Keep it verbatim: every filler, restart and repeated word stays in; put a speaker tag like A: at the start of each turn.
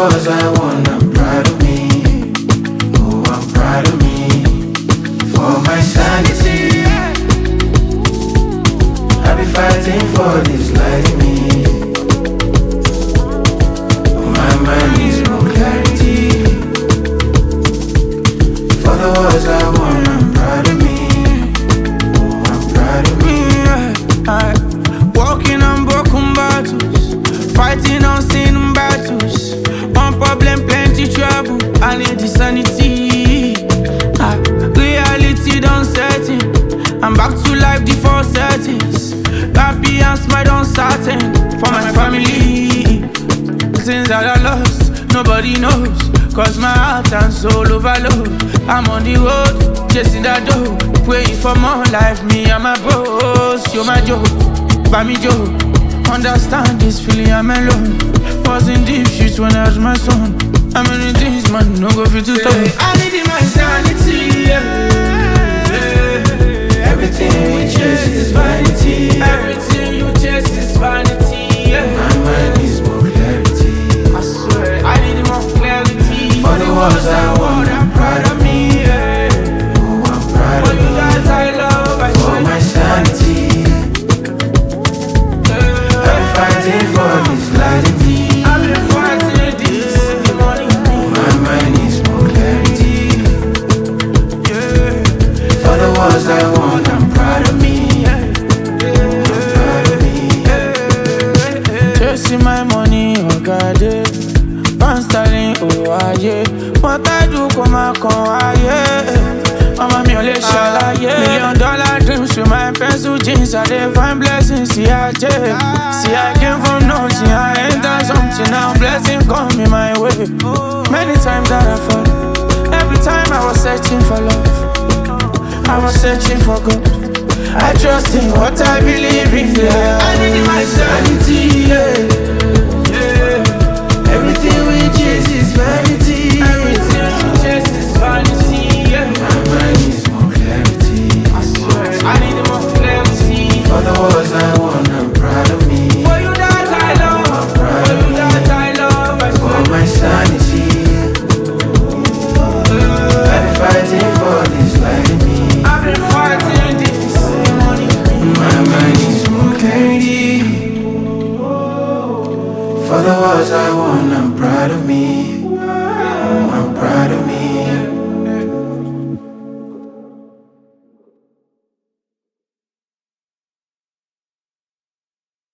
A: wars I won, I'm proud of me. Oh, I'm proud of me. For my sanity, I be fighting for this life in me. My mind needs more clarity. For the wars I won, I'm proud of me. Oh, I'm proud of me.
B: I, walking on broken battles, fighting unseen battles. One problem, plenty trouble. I need the sanity. Ah, reality done setting. I'm back to life, the four settings. Happy and smile uncertain for my family. Things that I lost, nobody knows. Cause my heart and soul overload. I'm on the road, chasing that dough. Praying for more life, me and my bros. Show my joke, buy me joke. Understand this feeling, I'm alone. Was in deep shit when I was my son. I'm in things, man, no go fit to talk. I need my sanity, yeah.
A: Everything we chase is vanity.
B: Everything you chase is vanity, yeah.
A: My mind needs more clarity.
B: I swear, I need more clarity.
A: For the wars I won, I'm proud of me.
B: Yeah.
A: Oh, I'm proud
B: For
A: of
B: you
A: me.
B: that I love, I
A: For
B: swear.
A: my sanity, I'm fighting for this life in me.
B: I've been fighting this morning.
A: My mind needs more clarity.
B: Yeah.
A: For the wars I won, I'm proud of me. Proud of me.
B: Chasing my money, oh God, yeah. Pound sterling, oh yeah. What I do, come out, come yeah. Mama, me only shalaye. Million dollar dreams with my pencil jeans. I dey find blessings, see I take. See I came from nothing, I enter something. Now blessing coming my way. Many times that I fall. Every time I was searching for love, I was searching for God. I trust in what I believe in, yeah. I need my sanity, yeah. Yeah.
A: Everything we chase is vanity.
B: Everything we chase is vanity, yeah.
A: My mind needs more clarity.
B: I swear, I need more clarity.
A: For the wars I won, I'm proud of me.
B: For you that I love, for you that I love, I
A: For
B: swear.
A: my sanity, I've been fighting for this life in me.
B: I've been fighting this morning.
A: My mind needs more clarity. For the wars I won, I'm proud of me.